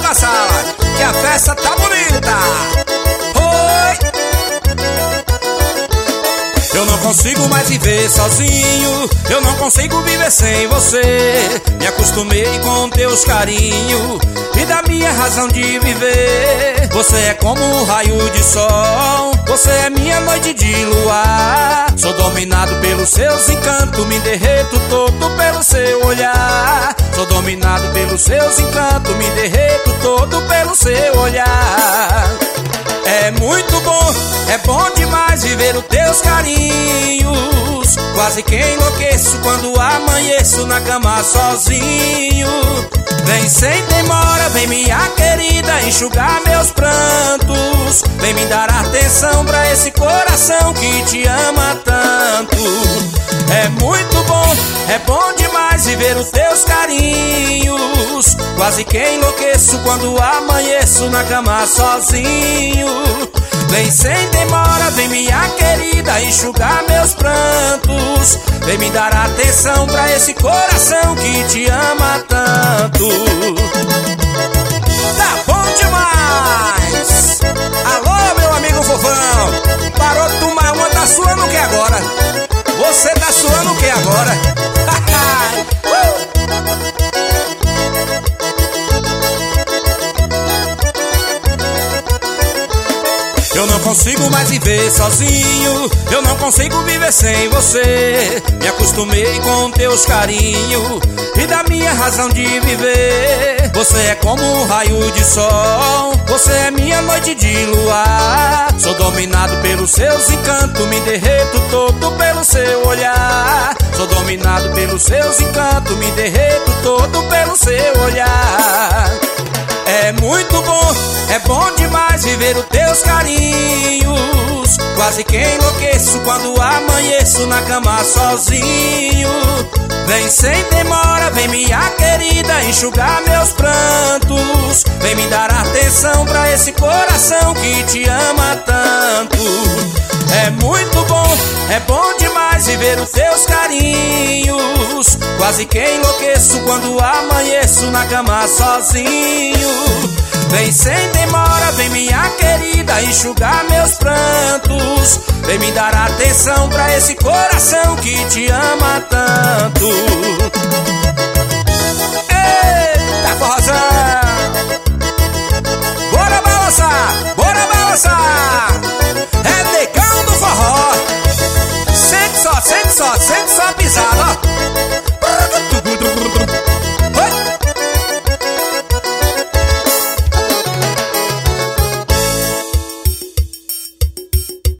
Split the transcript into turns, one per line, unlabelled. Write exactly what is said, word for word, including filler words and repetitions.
na sala, que a festa tá bonita. Oi! Eu não consigo mais viver sozinho, eu não consigo viver sem você. Me acostumei com teus carinhos e da minha razão de viver. Você é como um raio de sol, você é minha noite de luar. Sou dominado pelos seus encantos, me derreto todo pelo seu olhar. Sou dominado pelos seus encantos, me derreto todo pelo seu olhar. É muito bom, é bom demais viver os teus carinhos. Quase que enlouqueço quando amanheço na cama sozinho. Vem sem demora, vem minha querida enxugar meus prantos. Vem me dar atenção pra esse coração que te ama tanto. É muito bom, é bom demais viver os teus carinhos. Quase que enlouqueço quando amanheço na cama sozinho. Vem sem demora, vem minha querida enxugar meus prantos. Vem me dar atenção pra esse coração que te ama tanto. Tá bom demais! Alô, meu amigo fofão, parou de tomar uma, tá suando o que agora? Você tá suando o que agora? uh! Eu não consigo mais viver sozinho, eu não consigo viver sem você. Me acostumei com teus carinhos e da minha razão de viver. Você é como um raio de sol, você é minha noite de luar. Sou dominado pelos seus encantos, me derreto todo pelo seu olhar. Sou dominado pelos seus encantos, me derreto todo pelo seu olhar. É muito bom, é bom demais viver os teus carinhos. Quase que enlouqueço quando amanheço na cama sozinho. Vem sem demora, vem minha querida enxugar meus prantos. Vem me dar atenção pra esse coração que te ama tanto. É muito bom, é bom demais viver os teus carinhos. Quase que enlouqueço quando amanheço na cama sozinho. Vem sem demora, vem minha querida enxugar meus prantos. Vem me dar atenção pra esse coração que te ama tanto. Eita, forrozão!